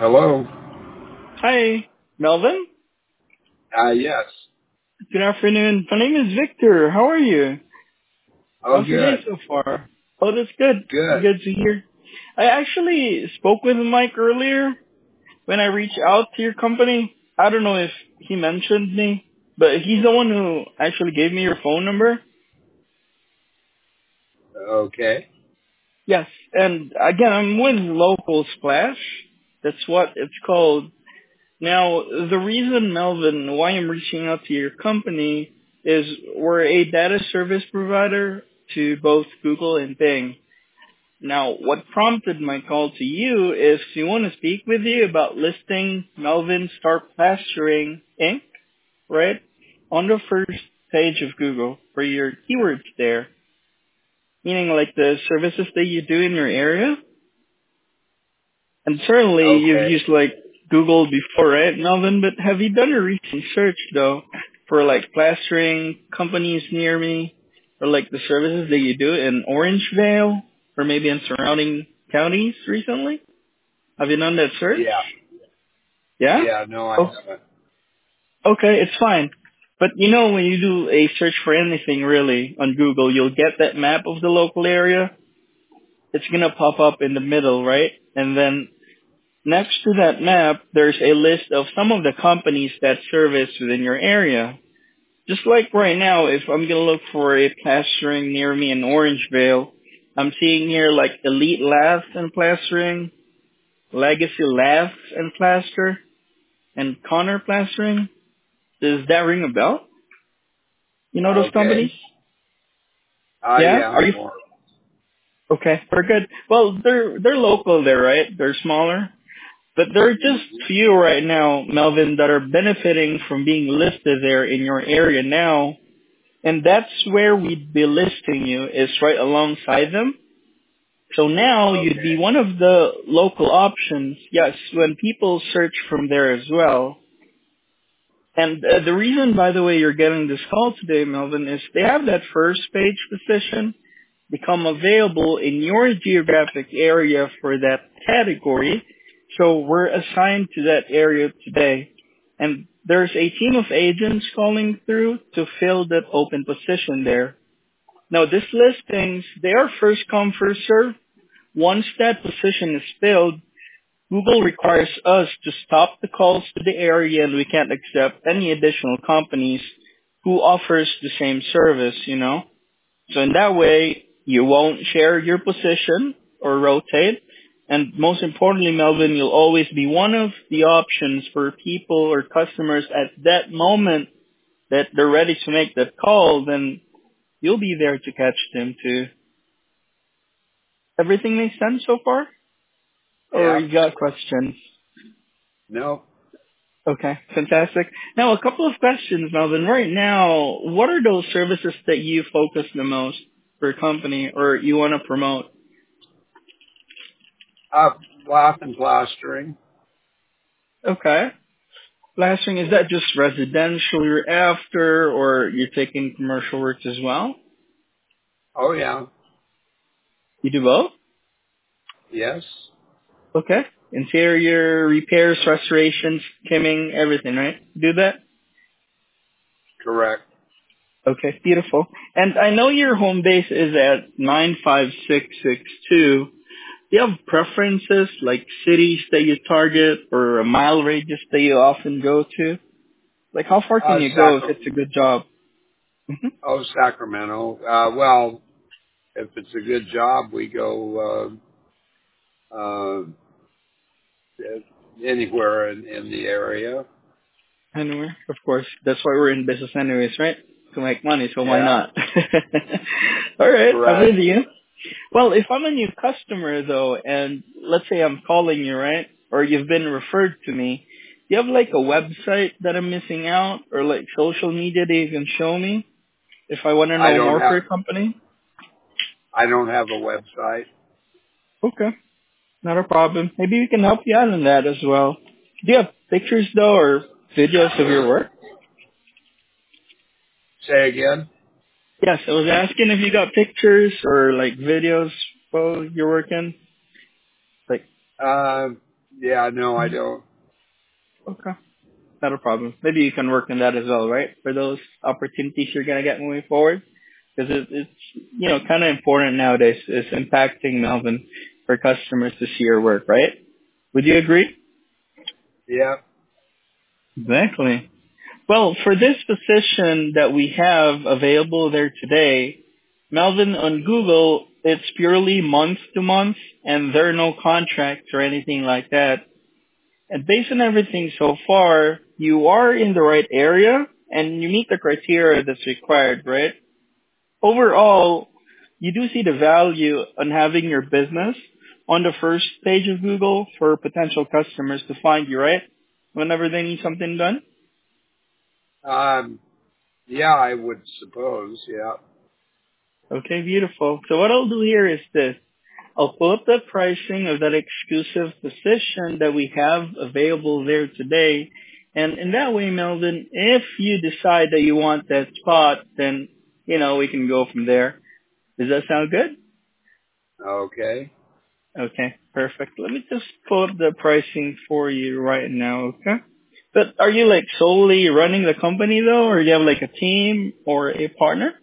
Hello. Hi, Melvin. Yes. Good afternoon. My name is Victor. How are you? Oh, How's your day good. so far? Oh, that's good. Good. Good to hear. I actually spoke with Mike earlier when I reached out to your company. I don't know if he mentioned me, but he's the one who actually gave me your phone number. Okay. Yes, and again, I'm with Local Splash. That's what it's called. Now, the reason, Melvin, why I'm reaching out to your company is we're a data service provider to both Google and Bing. Now, what prompted my call to you is we want to speak with you about listing Melvin Star Plastering Inc., right, on the first page of Google for your keywords there, meaning like the services that you do in your area. And certainly you've Okay. used like Google before, right, Melvin? But have you done a recent search though for like plastering companies near me or like the services that you do in Orangevale or maybe in surrounding counties recently? Have you done that search? Yeah. Yeah? Yeah. No, I Oh, haven't. okay, it's fine. But you know when you do a search for anything really on Google, you'll get that map of the local area. It's gonna pop up in the middle, right? And then next to that map, there's a list of some of the companies that service within your area. Just like right now, if I'm gonna look for a plastering near me in Orangevale, I'm seeing here like Elite Lath and Plastering, Legacy Lath and Plaster, and Connor Plastering. Does that ring a bell? You know those Okay. companies? Yeah? Yeah. Are you More. okay? We're good. Well, they're local there, right? They're smaller. But there are just Mhm. few right now, Melvin, that are benefiting from being listed there in your area now. And that's where we'd be listing you, is right alongside them. So now you'd be Okay. one of the local options, yes, when people search from there as well. And the reason, by the way, you're getting this call today, Melvin, is they have that first page position become available in your geographic area for that category. So we're assigned to that area today. And there's a team of agents calling through to fill that open position there. Now, these listings, they are first come, first serve. Once that position is filled, Google requires us to stop the calls to the area and we can't accept any additional companies who offers the same service, you know. So in that way, you won't share your position or rotate. And most importantly, Melvin, you'll always be one of the options for people or customers at that moment that they're ready to make that call, then you'll be there to catch them too. Everything makes sense so far? Or Yeah. you got questions? No. Okay, fantastic. Now, a couple of questions, Melvin. Right now, what are those services that you focus the most for a company or you want to promote? Lath and plastering. Okay. Plastering, is that just residential you're after, or you're taking commercial works as well? Oh, yeah. You do both? Yes. Okay. Interior, repairs, restorations, trimming, everything, right? Do that? Correct. Okay, beautiful. And I know your home base is at 95662. Do you have preferences, like cities that you target, or a mile radius that you often go to? Like, how far can you go if it's a good job? Hmm. Sacramento. Well, if it's a good job, we go anywhere in the area. Anywhere, of course. That's why we're in business anyways, right? To make money, so why Yeah. not? Alright, I'm Correct. with you. Well, if I'm a new customer though, and let's say I'm calling you, right? Or you've been referred to me, do you have like a website that I'm missing out? Or like social media that you can show me? If I want to I know don't more for have. your company? I don't have a website. Okay, not a problem. Maybe we can help you out on that as well. Do you have pictures though, or videos of your work? Say again. Yes, I was asking if you got pictures or like videos while you're working. Like, Uh, Yeah, no, I don't. Okay. Not a problem. Maybe you can work on that as well, right? For those opportunities you're gonna get moving forward, because it's kind of important nowadays. It's impacting Melvin for customers to see your work, right? Would you agree? Yeah. Exactly. Well, for this position that we have available there today, Melvin, on Google, it's purely month to month, and there are no contracts or anything like that. And based on everything so far, you are in the right area and you meet the criteria that's required, right? Overall, you do see the value on having your business on the first page of Google for potential customers to find you, right? Whenever they need something done. Yeah, I would suppose. Yeah. Okay, beautiful. So what I'll do here is this. I'll pull up the pricing of that exclusive position that we have available there today. And in that way, Melvin, if you decide that you want that spot, then, we can go from there. Does that sound good? Okay. Okay, perfect. Let me just pull up the pricing for you right now, okay? But are you like solely running the company though, or do you have like a team or a partner?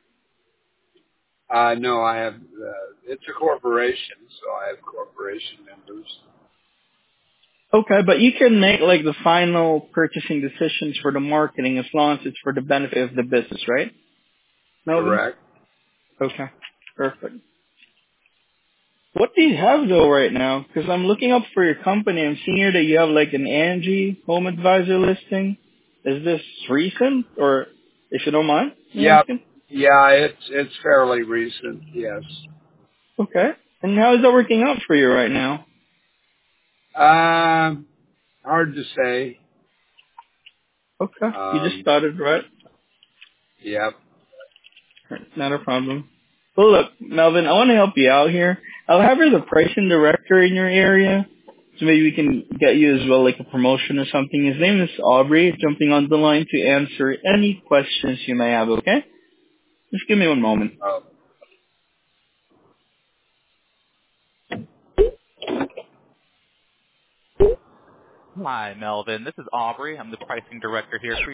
No, I have. It's a corporation, so I have corporation members. Okay, but you can make like the final purchasing decisions for the marketing as long as it's for the benefit of the business, right, Melvin? Correct. Okay, perfect. What do you have though right now? Because I'm looking up for your company. I'm seeing here that you have like an Angie Home Advisor listing. Is this recent, or if you don't mind me Yep. asking? Yeah, it's fairly recent. Yes. Okay. And how is that working out for you right now? Hard to say. Okay. You just started, right? Yep. Not a problem. Well, look, Melvin, I want to help you out here. I'll have her the pricing director in your area, so maybe we can get you as well, like a promotion or something. His name is Aubrey, jumping on the line to answer any questions you may have, okay? Just give me one moment. Oh. Hi, Melvin. This is Aubrey. I'm the pricing director here.